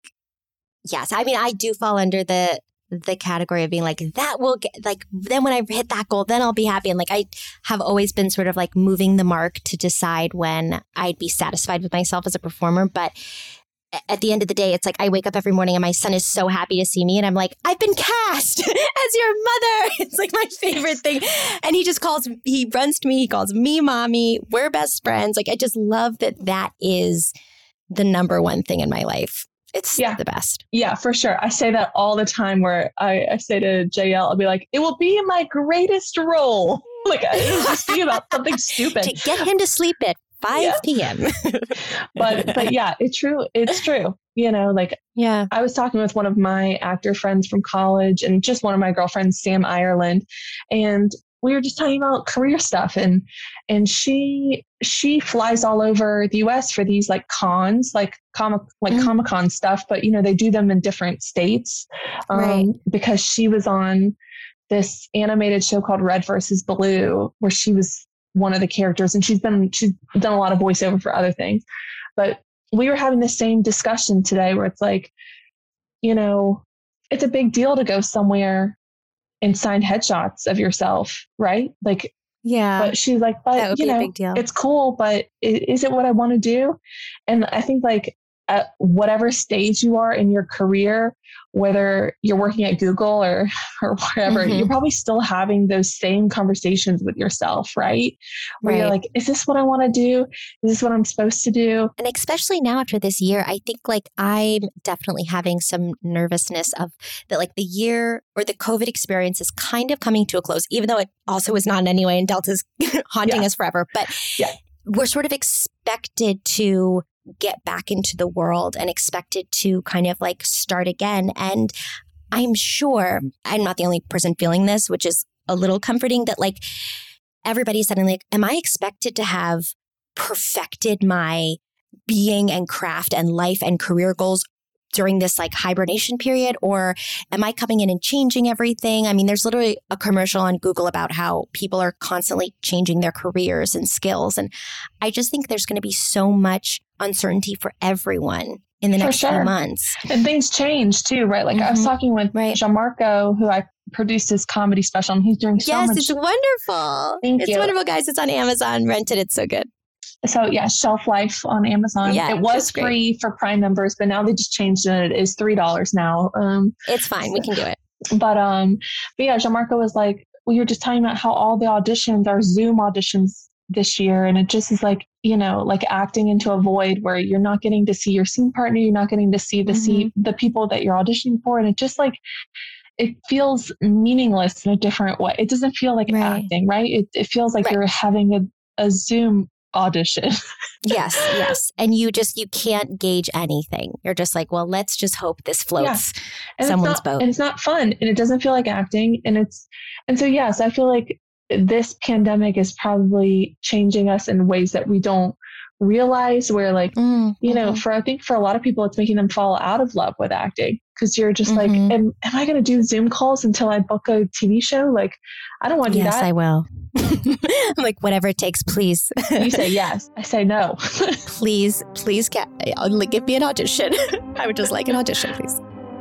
yes, I mean, I do fall under the the category of being like, that will get, like, then when I hit that goal, then I'll be happy. And like, I have always been sort of like moving the mark to decide when I'd be satisfied with myself as a performer. But a- at the end of the day, it's like I wake up every morning and my son is so happy to see me. And I'm like, I've been cast as your mother. It's like my favorite thing. And he just calls, he runs to me, he calls me mommy. We're best friends. Like, I just love that that is the number one thing in my life. It's Yeah. the best. Yeah, for sure. I say that all the time where I, I say to J L, I'll be like, it will be my greatest role. Like, it'll just be about something stupid. To get him to sleep at five p.m. But, but yeah, it's true. It's true. You know, like Yeah. I was talking with one of my actor friends from college and just one of my girlfriends, Sam Ireland, and we were just talking about career stuff. And, and she, she flies all over the U S for these like cons, like comic, like Mhm. Comic Con stuff, but you know, they do them in different states. Um, Right. because she was on this animated show called Red versus Blue, where she was one of the characters, and she's been, she's done a lot of voiceover for other things. But we were having the same discussion today where it's like, you know, it's a big deal to go somewhere and sign headshots of yourself, right? Like, Yeah. but she's like, that but would you be a know, big deal. it's cool, but i- is it what I want to do? And I think like at whatever stage you are in your career, whether you're working at Google or, or wherever, Mhm. you're probably still having those same conversations with yourself, right? Where you're Right. like, is this what I want to do? Is this what I'm supposed to do? And especially now after this year, I think like I'm definitely having some nervousness of that, like the year or the COVID experience is kind of coming to a close, even though it also is not in any way and Delta's haunting Yeah. us forever. But Yeah. we're sort of expected to get back into the world and expected to kind of like start again. And I'm sure I'm not the only person feeling this, which is a little comforting that like everybody's suddenly like, am I expected to have perfected my being and craft and life and career goals during this like hibernation period, or am I coming in and changing everything? I mean, there's literally a commercial on Google about how people are constantly changing their careers and skills. And I just think there's going to be so much uncertainty for everyone in the next sure. few months. And things change too, right? Like mm-hmm. I was talking with right. Gianmarco, who I produced his comedy special, and he's doing so yes, much. Yes, it's wonderful. Thank it's you. wonderful, guys. It's on Amazon. Rented. It's so good. So yeah, Shelf Life on Amazon. Yeah, it was free for Prime members, but now they just changed it. It is three dollars now. Um, it's fine. We can do it. But um, but yeah, Gianmarco was like, we were just talking about how all the auditions are Zoom auditions this year, and it just is like, you know, like acting into a void where you're not getting to see your scene partner, you're not getting to see the mm-hmm. see the people that you're auditioning for, and it just like it feels meaningless in a different way. It doesn't feel like right. acting, right? It it feels like right. you're having a, a Zoom audition. yes, yes. And you just, you can't gauge anything. You're just like, well, let's just hope this floats yeah. someone's not, boat. And it's not fun, and it doesn't feel like acting. And it's, and so, yes, I feel like this pandemic is probably changing us in ways that we don't realize, where like, mm, you know, mm-hmm. for, I think for a lot of people, it's making them fall out of love with acting. Cause you're just mm-hmm. like, am, am I going to do Zoom calls until I book a T V show? Like, I don't want to yes, do that. Yes, I will. I'm like, whatever it takes, please. You say yes. I say no. please, please get, give me an audition. I would just like an audition, please.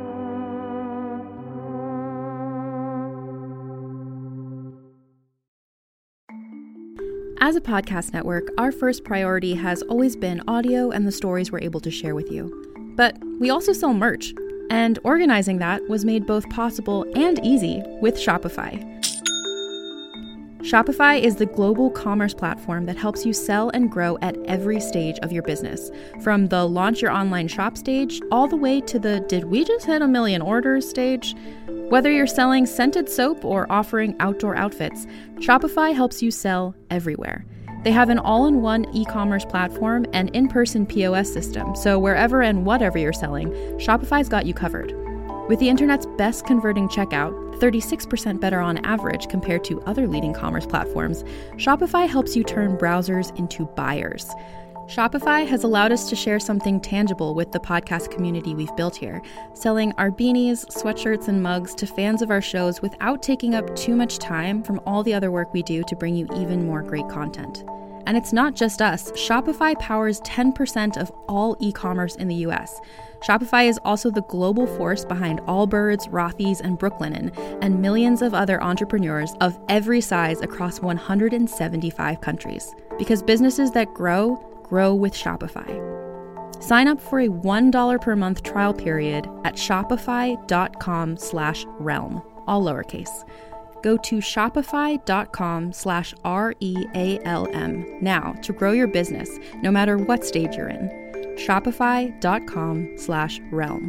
As a podcast network, our first priority has always been audio and the stories we're able to share with you. But we also sell merch, and organizing that was made both possible and easy with Shopify. Shopify is the global commerce platform that helps you sell and grow at every stage of your business, from the launch your online shop stage all the way to the did we just hit a million orders stage. Whether you're selling scented soap or offering outdoor outfits, Shopify helps you sell everywhere. They have an all-in-one e-commerce platform and in-person P O S system, so wherever and whatever you're selling, Shopify's got you covered. With the internet's best converting checkout, thirty-six percent better on average compared to other leading commerce platforms, Shopify helps you turn browsers into buyers. Shopify has allowed us to share something tangible with the podcast community we've built here, selling our beanies, sweatshirts, and mugs to fans of our shows without taking up too much time from all the other work we do to bring you even more great content. And it's not just us. Shopify powers ten percent of all e-commerce in the U S. Shopify is also the global force behind Allbirds, Rothy's, and Brooklinen, and millions of other entrepreneurs of every size across one hundred seventy-five countries. Because businesses that grow, grow with Shopify. Sign up for a one dollar per month trial period at shopify.com slash realm, all lowercase. Go to shopify.com slash R-E-A-L-M now to grow your business, no matter what stage you're in. Shopify.com slash realm.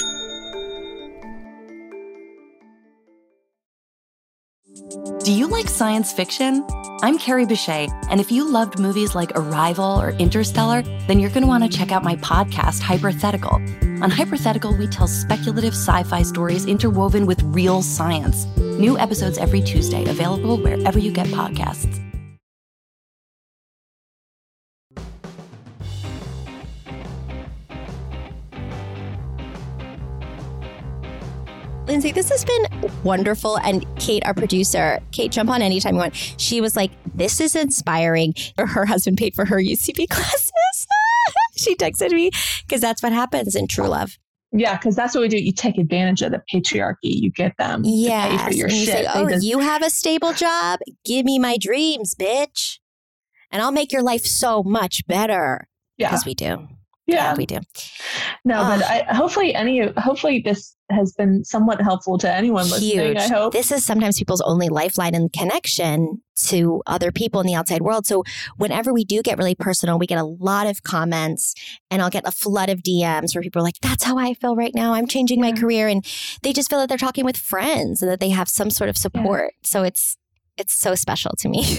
Do you like science fiction? I'm Carrie Bechet, and if you loved movies like Arrival or Interstellar, then you're going to want to check out my podcast, Hypothetical. On Hypothetical, we tell speculative sci-fi stories interwoven with real science. New episodes every Tuesday, available wherever you get podcasts. Lindsay, this has been wonderful. And Kate, our producer, Kate, jump on anytime you want. She was like, this is inspiring. Her husband paid for her U C B classes. She texted me because that's what happens in true love. Yeah, because that's what we do. You take advantage of the patriarchy. You get them yes. to pay for your and you shit. Say, oh, just- you have a stable job? Give me my dreams, bitch. And I'll make your life so much better. Yeah. Because we do. Yeah. yeah, we do. No, oh. but I, hopefully any, hopefully this has been somewhat helpful to anyone listening. Huge. I hope This is sometimes people's only lifeline and connection to other people in the outside world. So whenever we do get really personal, we get a lot of comments, and I'll get a flood of D Ms where people are like, that's how I feel right now. I'm changing yeah. my career. And they just feel that they're talking with friends and that they have some sort of support. Yeah. So it's, it's so special to me.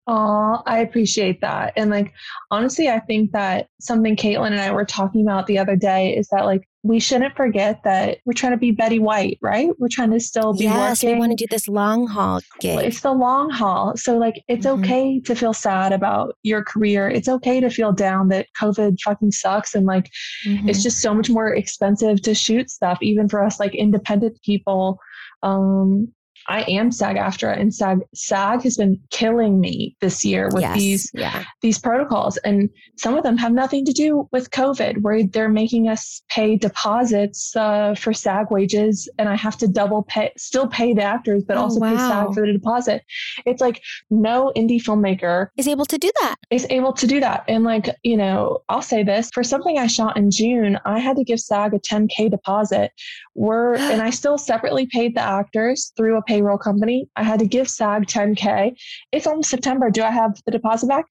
Oh, I appreciate that. And like, honestly, I think that something Caitlin and I were talking about the other day is that like, we shouldn't forget that we're trying to be Betty White, right? We're trying to still be yes, working. we want to do this long haul gig. It's the long haul. So like, it's mm-hmm. okay to feel sad about your career. It's okay to feel down that COVID fucking sucks. And like, mm-hmm. it's just so much more expensive to shoot stuff, even for us like independent people. Um, I am SAG-AFTRA, and SAG SAG has been killing me this year with yes, these yeah. these protocols, and some of them have nothing to do with COVID, where they're making us pay deposits uh, for SAG wages, and I have to double pay, still pay the actors, but oh, also wow. pay SAG for the deposit. It's like no indie filmmaker is able to do that. Is able to do that, and like you know, I'll say this for something I shot in June, I had to give SAG a ten K deposit. We're and I still separately paid the actors through a pay payroll company. I had to give SAG ten K. It's almost September. Do I have the deposit back?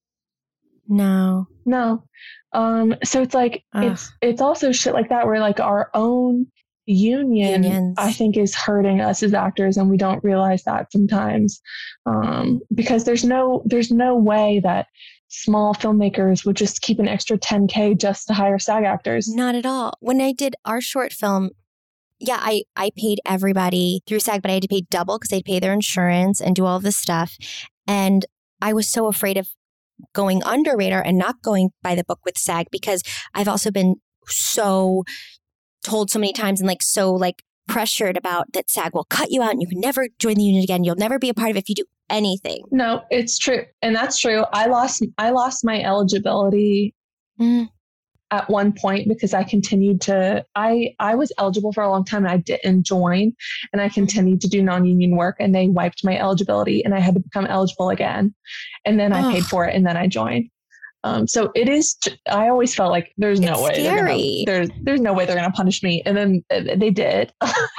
No. No. Um, so it's like, Ugh. it's, it's also shit like that where like our own union, Unions. I think is hurting us as actors. And we don't realize that sometimes. Um, because there's no, there's no way that small filmmakers would just keep an extra ten K just to hire SAG actors. Not at all. When I did our short film, yeah, I, I paid everybody through SAG, but I had to pay double because they'd pay their insurance and do all this stuff. And I was so afraid of going under radar and not going by the book with SAG because I've also been so told so many times and like so like pressured about that SAG will cut you out and you can never join the union again. You'll never be a part of it if you do anything. No, it's true. And that's true. I lost I lost my eligibility. Mm. At one point because I continued to, I, I was eligible for a long time and I didn't join and I continued to do non-union work and they wiped my eligibility and I had to become eligible again. And then I oh. paid for it and then I joined. Um, so it is, I always felt like there's no it's way, scary. Gonna, there's, there's no way they're going to punish me. And then uh, they did.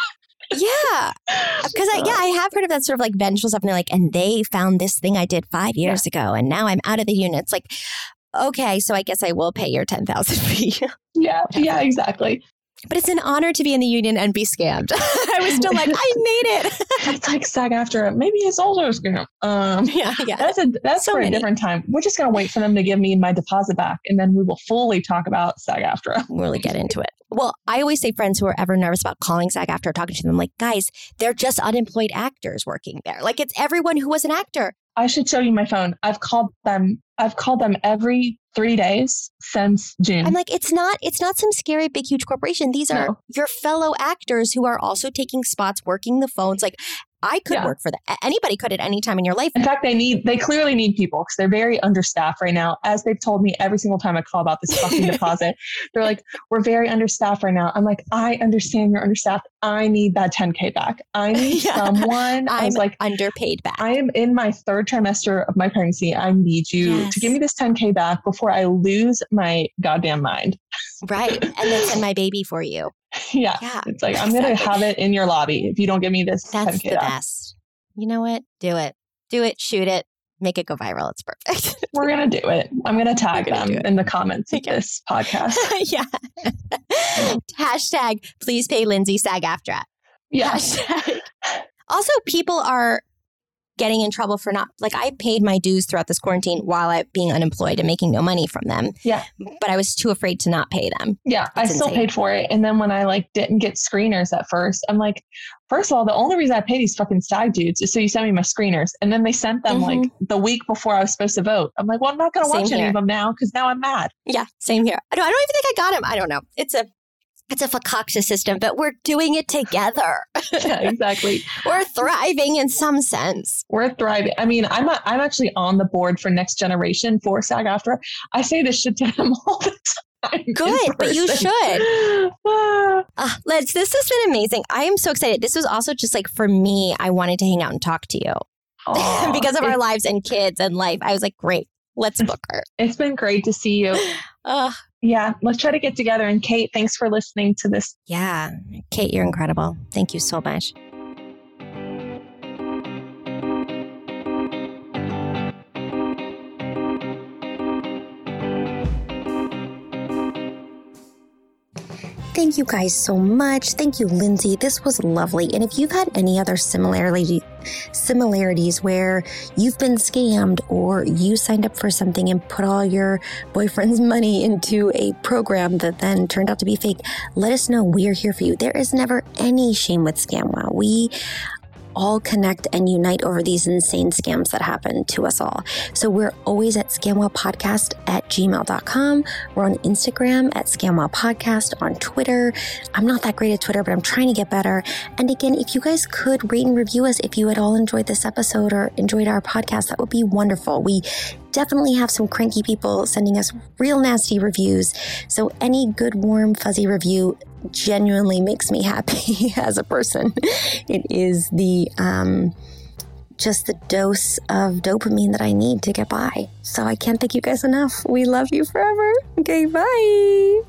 Yeah. Because I, yeah, I have heard of that sort of like vengeful stuff and they're like, and they found this thing I did five years yeah. ago and now I'm out of the union. It's like, okay, so I guess I will pay your ten thousand fee. yeah, yeah, exactly. But it's an honor to be in the union and be scammed. I was still like, I made it. It's like SAG-AFTRA. Maybe it's also a scam. Um, yeah, yeah. That's a that's so for many. a different time. We're just gonna wait for them to give me my deposit back, and then we will fully talk about SAG-AFTRA. We'll really get into it. Well, I always say friends who are ever nervous about calling SAG-AFTRA or talking to them, like, guys, they're just unemployed actors working there. Like, it's everyone who was an actor. I should show you my phone. I've called them. I've called them every three days since June. I'm like, it's not, it's not some scary, big, huge corporation. These are no. your fellow actors who are also taking spots, working the phones. Like, I could yeah. work for that. Anybody could at any time in your life. In fact, they need, they clearly need people because they're very understaffed right now. As they've told me every single time I call about this fucking deposit, they're like, we're very understaffed right now. I'm like, I understand you're understaffed. I need that ten K back. I need yeah. someone. I was I'm like, underpaid back. I am in my third trimester of my pregnancy. I need you yes. to give me this ten K back before I lose my goddamn mind. Right. And then send my baby for you. Yeah. yeah. It's like, I'm exactly. going to have it in your lobby if you don't give me this That's ten K the back. best. You know what? Do it. Do it. Shoot it. Make it go viral. It's perfect. We're going to do it. I'm going to tag them in the comments of this podcast. yeah. Hashtag, please pay Lindsay SAG-AFTRA. Yeah. Hashtag. Also, people are getting in trouble for not, like, I paid my dues throughout this quarantine while I being unemployed and making no money from them. Yeah. But I was too afraid to not pay them. Yeah. That's I still insane. Paid for it. And then when I like didn't get screeners at first, I'm like, first of all, the only reason I pay these fucking SAG dudes is so you send me my screeners. And then they sent them mm-hmm. like the week before I was supposed to vote. I'm like, well, I'm not going to watch any of them now because now I'm mad. Yeah. Same here. I don't, I don't even think I got him. I don't know. It's a, It's a Fakakta system, but we're doing it together. Yeah, exactly. We're thriving in some sense. We're thriving. I mean, I'm a, I'm actually on the board for Next Generation for SAG-AFTRA. I say this shit to them all the time. Good, but you should. uh, Liz, this has been amazing. I am so excited. This was also just like, for me, I wanted to hang out and talk to you. Oh, because of our lives and kids and life. I was like, great, let's book her. It's been great to see you. Uh, yeah, let's try to get together. And Kate, thanks for listening to this. Yeah, Kate, you're incredible. Thank you so much. thank you guys so much. Thank you, Lindsay. This was lovely. And if you've had any other similarity, similarities where you've been scammed or you signed up for something and put all your boyfriend's money into a program that then turned out to be fake, let us know. We are here for you. There is never any shame with ScamWow. We all connect and unite over these insane scams that happen to us all. So we're always at scamwowpodcast at gmail dot com. We're on Instagram at scamwowpodcast, on Twitter. I'm not that great at Twitter, but I'm trying to get better. And again, if you guys could rate and review us, if you at all enjoyed this episode or enjoyed our podcast, that would be wonderful. We definitely have some cranky people sending us real nasty reviews. So any good, warm, fuzzy review genuinely makes me happy as a person. It is the, um, just the dose of dopamine that I need to get by. So I can't thank you guys enough. We love you forever. Okay, bye.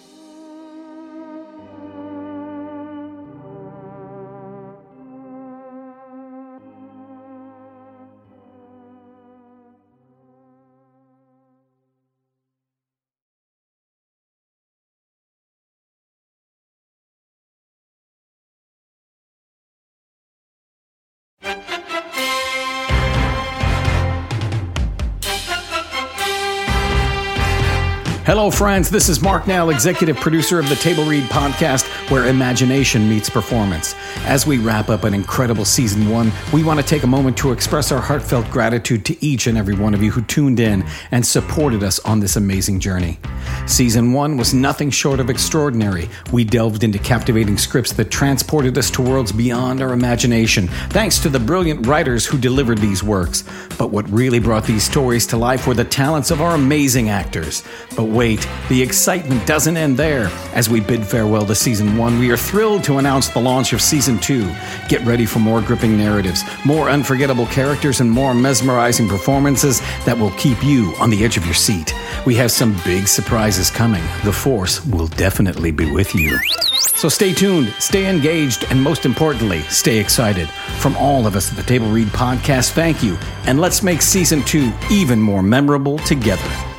Hello, friends. This is Mark Nell, executive producer of the Table Read podcast, where imagination meets performance. As we wrap up an incredible season one, we want to take a moment to express our heartfelt gratitude to each and every one of you who tuned in and supported us on this amazing journey. Season one was nothing short of extraordinary. We delved into captivating scripts that transported us to worlds beyond our imagination, thanks to the brilliant writers who delivered these works. But what really brought these stories to life were the talents of our amazing actors. But wait, the excitement doesn't end there. As we bid farewell to season one, we are thrilled to announce the launch of season two. Get ready for more gripping narratives, more unforgettable characters, and more mesmerizing performances that will keep you on the edge of your seat. We have some big surprises coming. The Force will definitely be with you. So stay tuned, stay engaged, and most importantly, stay excited. From all of us at the Table Read podcast, thank you, and let's make season two even more memorable together.